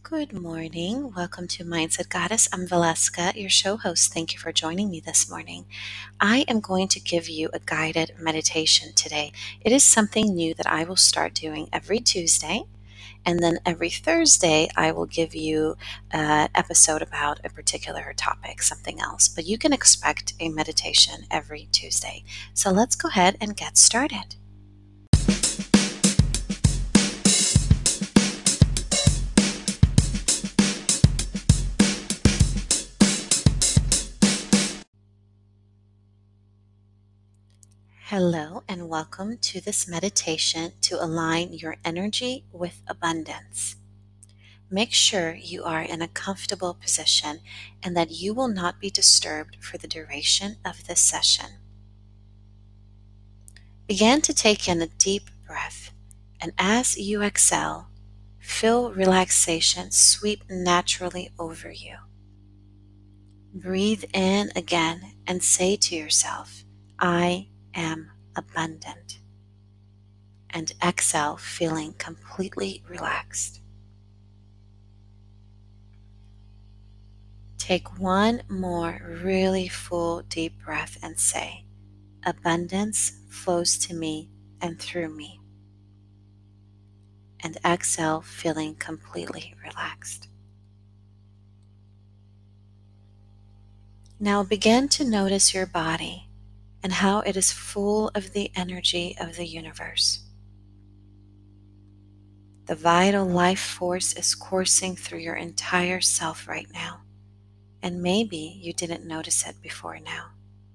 Good morning. Welcome to Mindset Goddess. I'm Valeska, your show host. Thank you for joining me this morning. I am going to give you a guided meditation today. It is something new that I will start doing every Tuesday, and then every Thursday I will give you an episode about a particular topic, something else. But you can expect a meditation every Tuesday. So let's go ahead and get started. Hello, and welcome to this meditation to align your energy with abundance. Make sure you are in a comfortable position and that you will not be disturbed for the duration of this session. Begin to take in a deep breath, and as you exhale, feel relaxation sweep naturally over you. Breathe in again and say to yourself, I am abundant. And exhale, feeling completely relaxed. Take one more really full deep breath and say, abundance flows to me and through me. And exhale, feeling completely relaxed. Now begin to notice your body and how it is full of the energy of the universe. The vital life force is coursing through your entire self right now, and maybe you didn't notice it before now.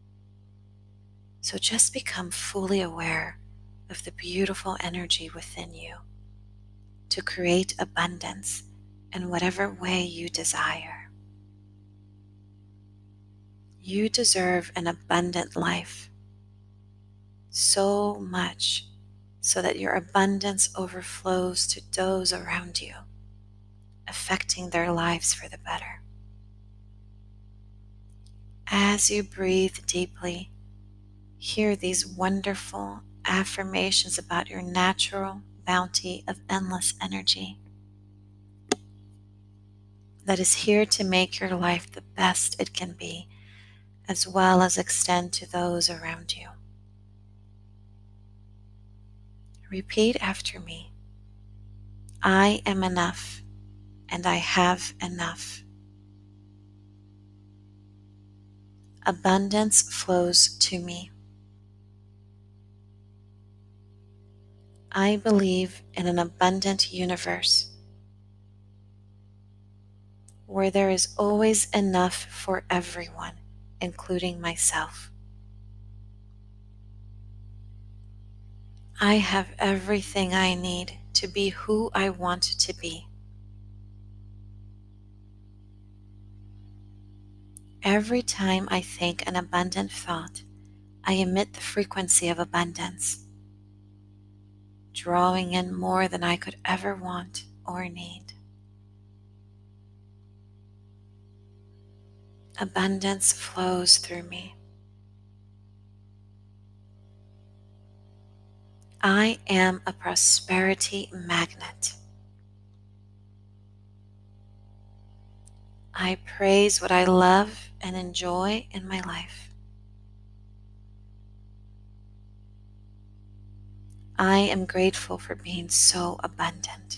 So just become fully aware of the beautiful energy within you to create abundance in whatever way you desire. You deserve an abundant life, so much so that your abundance overflows to those around you, affecting their lives for the better. As you breathe deeply, hear these wonderful affirmations about your natural bounty of endless energy that is here to make your life the best it can be, as well as extend to those around you. Repeat after me. I am enough, and I have enough. Abundance flows to me. I believe in an abundant universe where there is always enough for everyone, including myself. I have everything I need to be who I want to be. Every time I think an abundant thought, I emit the frequency of abundance, drawing in more than I could ever want or need. Abundance flows through me. I am a prosperity magnet. I praise what I love and enjoy in my life. I am grateful for being so abundant.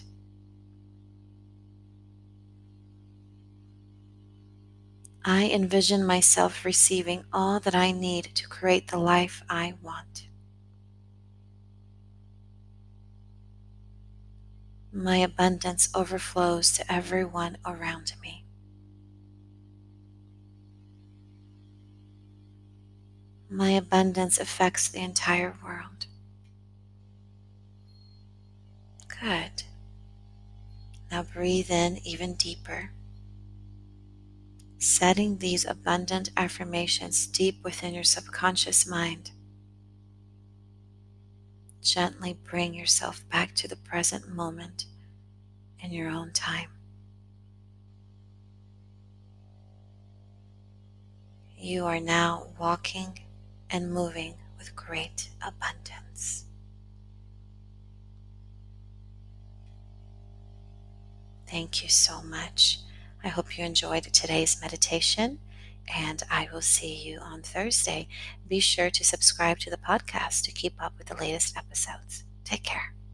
I envision myself receiving all that I need to create the life I want. My abundance overflows to everyone around me. My abundance affects the entire world. Good. Now breathe in even deeper, setting these abundant affirmations deep within your subconscious mind. Gently bring yourself back to the present moment in your own time. You are now walking and moving with great abundance. Thank you so much. I hope you enjoyed today's meditation, and I will see you on Thursday. Be sure to subscribe to the podcast to keep up with the latest episodes. Take care.